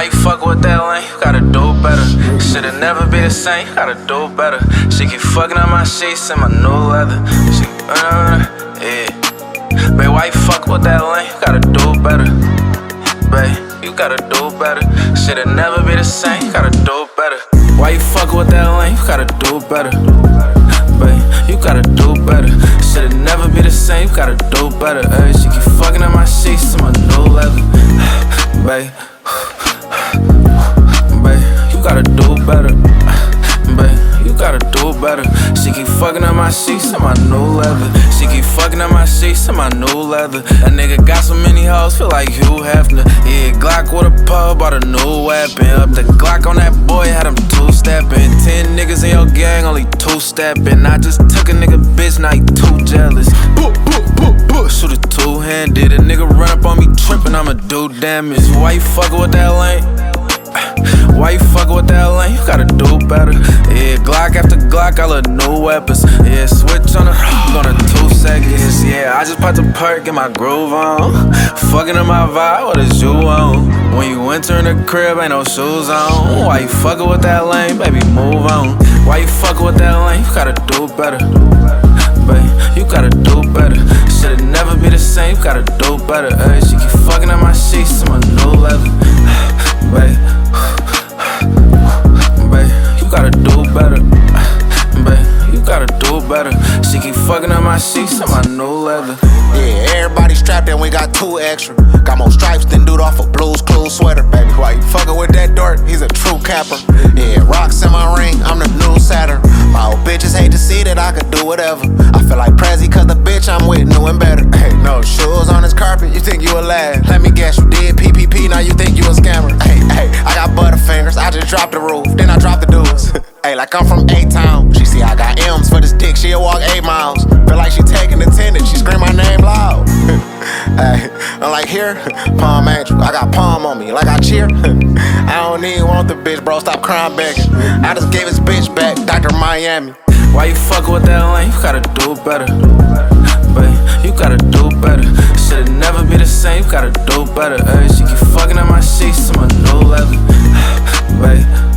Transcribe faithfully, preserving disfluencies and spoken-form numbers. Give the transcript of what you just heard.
why you fuck with that lane? You gotta do better. Should've never be the same, you gotta do better. She keep fucking on my sheets and my new leather. She, uh, yeah. Babe, why you fuck with that lane? You gotta do better. Babe, you gotta do better. Should've never be the same, you gotta do better. Why you fuck with that lane? You gotta do better. Babe, you gotta do better. Should've never be the same, you gotta do better. Ay, she keep fucking on my sheets and my new leather. Babe, babe, you gotta do better. Babe, you gotta do better. She keep fucking on my sheets and my new leather. She keep fucking on my sheets and my new leather. A nigga got so many hoes, feel like Hugh Hefner. Yeah, Glock with a pub, bought a new weapon. Up the Glock on that boy, had him two-stepping. Ten niggas in your gang, only two-stepping. I just took a nigga bitch, now he too jealous. Boop, boop, boop, boop, shoot it two-handed. A nigga run up on me trippin', I'ma do damage. Why you fuckin' with that lane? Why you fuckin' with that lane? You gotta do better. Yeah, Glock after Glock, all the new weapons. Yeah, switch on the on the two seconds. Yeah, I just popped a perk, get my groove on. Fucking on my vibe, what is you on? When you enter in the crib, ain't no shoes on. Why you fucking with that lane? Baby, move on. Why you fucking with that lane? You gotta do better. Babe, you gotta do better. Should've never be the same, you gotta do better. Ay, she keep fucking on my sheets and my new leather. Babe, babe, you gotta do better. Babe, you gotta do better. She keep fucking on my sheets and my new leather. Yeah, everybody strapped and we got two extra. Got more stripes than dude off a Blues Clues sweater. Baby, why you fucking with that dork? He's a true capper. Yeah, rocks in my ring, I'm the new Saturn. My old bitches hate to see that I could do whatever. I feel like Prezi cause the bitch I'm with knew him better. Hey, no shoes on this carpet, you think you a lad. Let me guess, you did P P P, now you think you a scammer. Hey, hey, I got butterfingers, I just dropped the roof, then I dropped the dudes. Hey, like I'm from A-Town. She see I got M's for this dick, she'll walk eight miles. Feel like she taking attendance, she scream my name loud. Hey, I'm like here, Palm Angel, I got palm on me, like I cheer. I don't even want the bitch, bro, stop crying begging. I just gave his bitch back, Doctor Miami. Why you fuckin' with that lane? You gotta do better. Babe, you gotta do better. Should've never be the same, you gotta do better. Ay, she keep fucking on my sheets and my new leather. Babe,